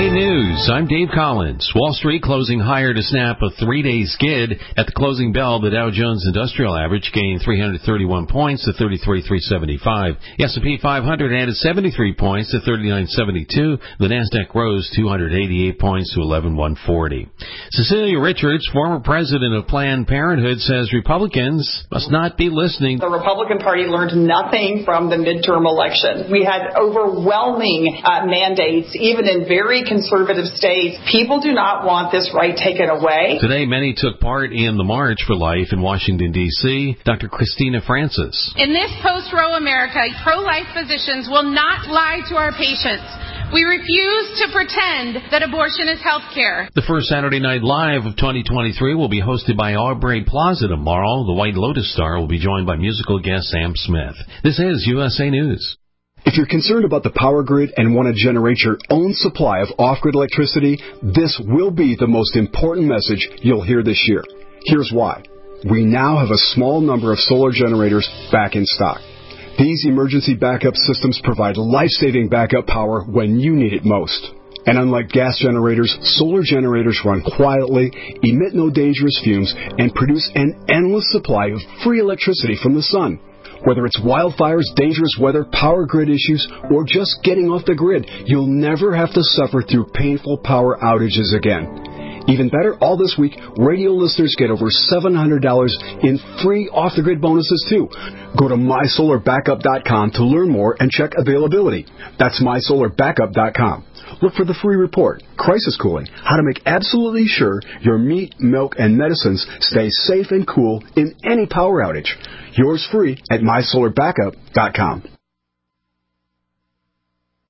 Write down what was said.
News. I'm Dave Collins. Wall Street closing higher to snap a three-day skid. At the closing bell, the Dow Jones Industrial Average gained 331 points to 33,375. The S&P 500 added 73 points to 39,72. The Nasdaq rose 288 points to 11,140. Cecilia Richards, former president of Planned Parenthood, says Republicans must not be listening. The Republican Party learned nothing from the midterm election. We had overwhelming mandates, even in very conservative states. People do not want this right taken away. Today, many took part in the March for Life in Washington, D.C. Dr. Christina Francis. In this post-Roe America, pro-life physicians will not lie to our patients. We refuse to pretend that abortion is health care. The first Saturday Night Live of 2023 will be hosted by Aubrey Plaza tomorrow. The White Lotus star will be joined by musical guest Sam Smith. This is USA News. If you're concerned about the power grid and want to generate your own supply of off-grid electricity, this will be the most important message you'll hear this year. Here's why. We now have a small number of solar generators back in stock. These emergency backup systems provide life-saving backup power when you need it most. And unlike gas generators, solar generators run quietly, emit no dangerous fumes, and produce an endless supply of free electricity from the sun. Whether it's wildfires, dangerous weather, power grid issues, or just getting off the grid, you'll never have to suffer through painful power outages again. Even better, all this week, radio listeners get over $700 in free off-the-grid bonuses, too. Go to mysolarbackup.com to learn more and check availability. That's mysolarbackup.com. Look for the free report, Crisis Cooling, how to make absolutely sure your meat, milk, and medicines stay safe and cool in any power outage. Yours free at mysolarbackup.com.